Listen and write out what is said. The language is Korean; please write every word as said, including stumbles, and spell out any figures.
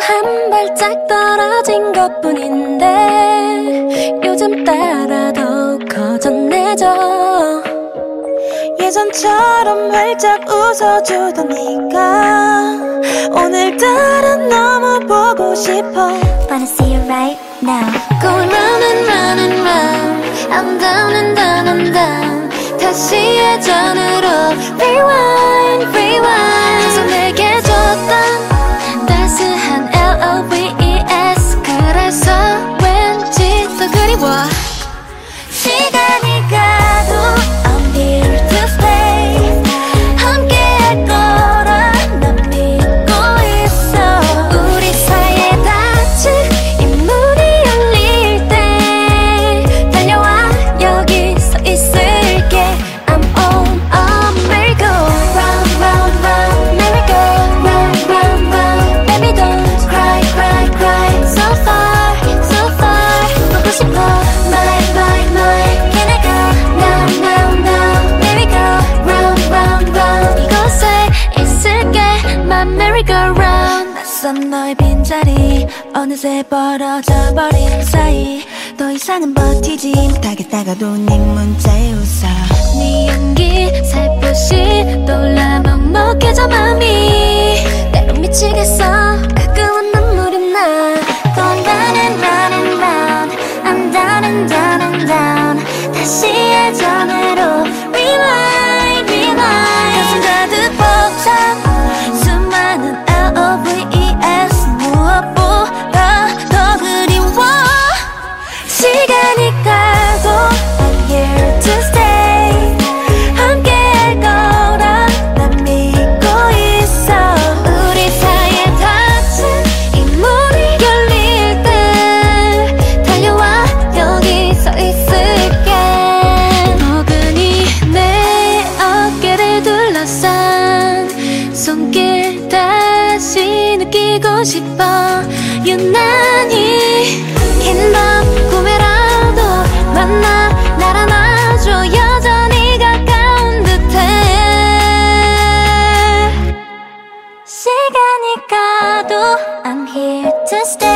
한 발짝 떨어진 것뿐인데 요즘 따라 더욱 커졌네져. 예전처럼 활짝 웃어주던 네가 오늘따라 너무 보고 싶어. Wanna see you right now. Going round and round and round, I'm down and down and down. 다시 예전으로 rewind, rewind. 계속 내게 줬던 따스한 L-O-V-E-S. 그래서 왠지 더 그리워. 시간이 가도 I'm here to stay. 함께 할 거라 난 믿고 있어. 우리 사이에 닿은 이 문이 열릴 때 달려와 여기 서 있을게. I'm on a merry-go-round, round, round, merry-go-round, round, round. Baby don't cry, cry, cry. So far, so far 보고 싶어. My, my, my. Can I go now, now, now? Merry-go-round, round, round. 이곳에 있을게. My merry-go-round. 낯선 너의 빈자리 어느새 벌어져 버린 사이 더 이상은 버티지 못하겠다가도 네 문자에 웃어. 네 연기 살포시 떠올라 먹먹해져 맘이 때론 미치겠어. 가끔은 눈물이 나. Going round and round and round, I'm down and down and down. 다시 예전으로 rewind, rewind. 가슴 가득 벅찬 수많은 L-O-V-E-S. 무엇보다 더 그리워. 시간이 가도 I'm here to stay. 함께 할 거라 난 믿고 있어. 우리 사이에 닿은 이 문이 열릴 때 달려와 여기 서 있을게. 포근히 내 어깨를 둘러싼 손길 다시 느끼고 싶어. 유난히 긴 밤 꿈에라도 만나 날 안아줘. 여전히 가까운 듯해. 시간이 가도 I'm here to stay.